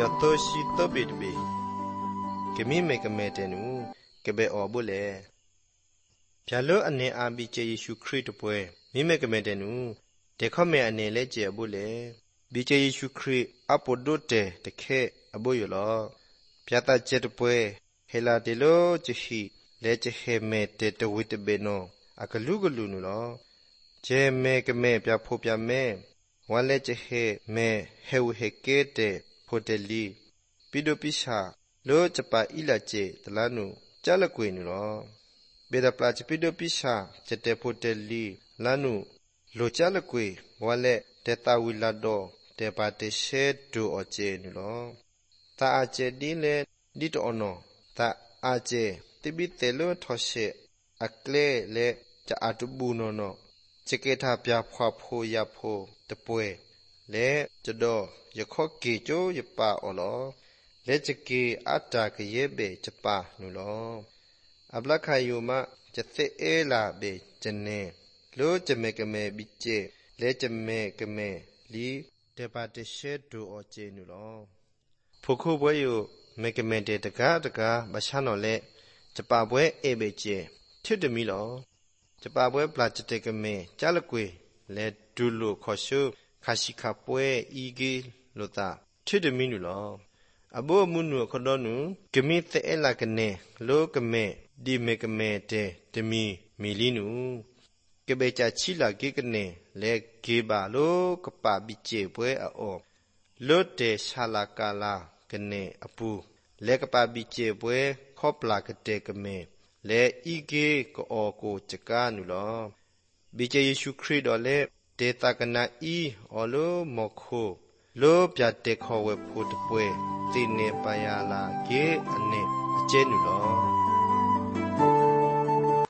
ယောသောရှိတော့ပေတပေကမိမေကမဲတဲ့နူကပဲအော်ဘူးလေဗျာလို့အနေအာဘီကျေယေရှုခရစ်တပွဲမိမေကမဲတဲ့နူတေခမဲအနေလဲကျေဘူးလေဘီကျေယေရှုခရစ်အပိုဒိုတေတခဲအဘိုရလောဗျာတာကျေတပွဲဟေလာတေလိုချီလဲချဟေမဲတေတဝိတဘေနောအကလူကလူနူလောဂျေမဲကမဲဗျာဖို့ဗျာမဲဝါလဲချဟေမဲဟေဝဟေကေတေဖိုတယ်လီပိဒိုပိရှာလောချပါဣလာကျေတလာနုကြလကွေနုလောဘေဒပလာချပိဒိုပိရှာချက်တေဖိုတယ်လီလာနုလိုကြလကွေဝါလက်တေတာဝီလာဒိုတေပါတေရှေဒူအကျေနုလောတာအကျေဒီလေဒီတောနောတာအကျေတိပိတေလောထောရှေအကလေလေချာတူဘူနောနောချေကေထာပြဖွာဖိုရဖိုတပွဲလေကျတော့ယခော့ကေကျိုးယပါအော်လောလက်ချကေအတာကရေဘေချပါနုလောအပလခါယုမကျသေအေလာဘေကျနေလိုချမေကမေဘိကျေလဲချမေကမေလီတေပါတရှေဒူအကျေနုလောဖို့ခုပွဲယမေကမေတေတကားမချနော်လေချပါပွဲအေဘေကျေထွတ်တမီလောချပါပွဲပလာချတေကမေကြလကွေလဲဒူလိုခေါ်ရှုခါရှိခပွဲဤဂေလိုတာထွတ်တမီနုလောအဘောမုနုခဒနုကမိသေအလာကနေလောကမေဒီမေကမေတေတမီမီလီနုကဘေချာချီလာကေကနေလေကေပါလောကပဘိကျေပွဲအောလောတေရှာလာကာလာကနေအပူလေကပဘိကျေပွဲခောပလာကတေကမေလေဤကေကောကိုချကာနုလောဘိကျေယေရှုခရစ်တော်လေတေတာကနာဤအောလိုမောခိုလောပြတေခောဝေဖို့တပွဲတိနေပါယလာကေအနေအကျဲနုလော